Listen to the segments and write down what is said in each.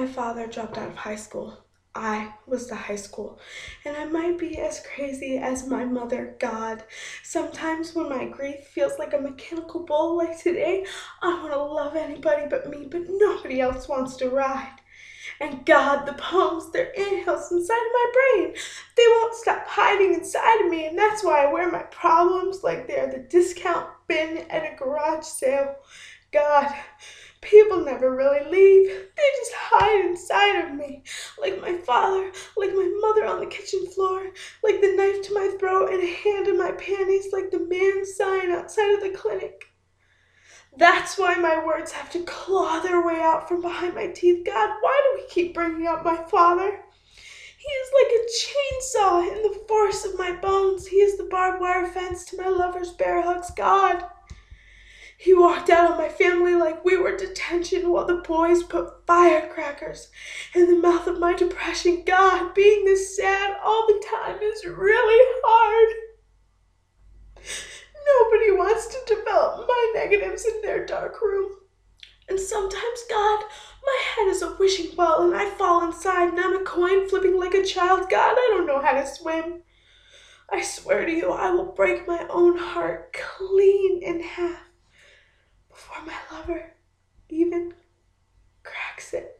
My father dropped out of high school. I was the high school, and I might be as crazy as my mother, God. Sometimes when my grief feels like a mechanical bull like today, I want to love anybody but me, but nobody else wants to ride. And God, the poems, they're inhales inside of my brain. They won't stop hiding inside of me, and that's why I wear my problems like they're the discount bin at a garage sale. God, people never really leave. They just hide inside of me. Like my father, like my mother on the kitchen floor, like the knife to my throat and a hand in my panties, like the man sign outside of the clinic. That's why my words have to claw their way out from behind my teeth. God, why do we keep bringing up my father? He is like a chainsaw in the force of my bones. He is the barbed wire fence to my lover's bear hugs. God, he walked out on my family like we were detention while the boys put firecrackers in the mouth of my depression. God, being this sad all the time is really hard. Nobody wants to develop my negatives in their dark room. And sometimes, God, my head is a wishing well and I fall inside and I'm a coin flipping like a child. God, I don't know how to swim. I swear to you, I will break my own heart clean in half before my lover even cracks it.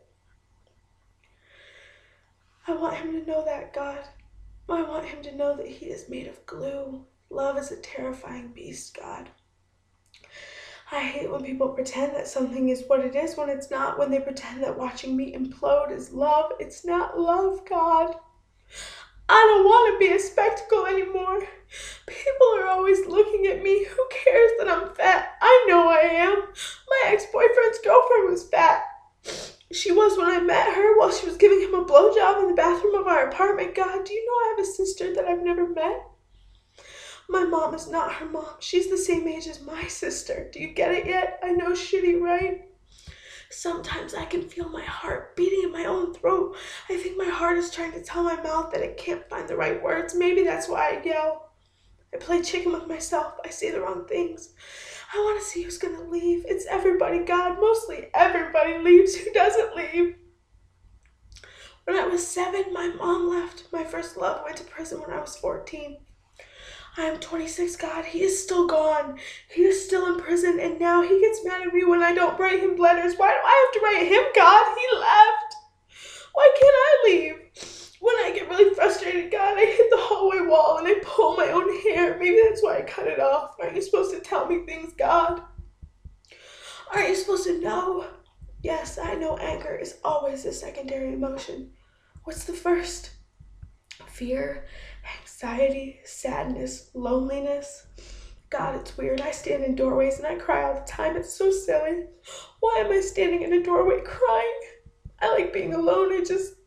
I want him to know that, God. I want him to know that he is made of glue. Love is a terrifying beast, God. I hate when people pretend that something is what it is when it's not, when they pretend that watching me implode is love. It's not love, God. I don't want to be a spectacle anymore. People are always looking at me. Who cares that I'm fat? I know I am. My ex-boyfriend's girlfriend was fat. She was when I met her while she was giving him a blowjob in the bathroom of our apartment. God, do you know I have a sister that I've never met? My mom is not her mom. She's the same age as my sister. Do you get it yet? I know, shitty, right? Sometimes I can feel my heart beating in my own throat. I think my heart is trying to tell my mouth that it can't find the right words. Maybe that's why I yell. I play chicken with myself. I say the wrong things. I want to see who's going to leave. It's everybody, God. Mostly everybody leaves. Who doesn't leave? When I was 7, my mom left. My first love went to prison when I was 14. I am 26, God. He is still gone. He is still in prison, and now he gets mad at me when I don't write him letters. Why do I have to write him, God? He left. Why can't I leave? When I get really frustrated, God, I hit the hallway wall and I pull my own hair. Maybe that's why I cut it off. Aren't you supposed to tell me things, God? Aren't you supposed to know? Yes, I know anger is always a secondary emotion. What's the first? Fear, anxiety, sadness, loneliness. God, it's weird. I stand in doorways and I cry all the time. It's so silly. Why am I standing in a doorway crying? I like being alone. I just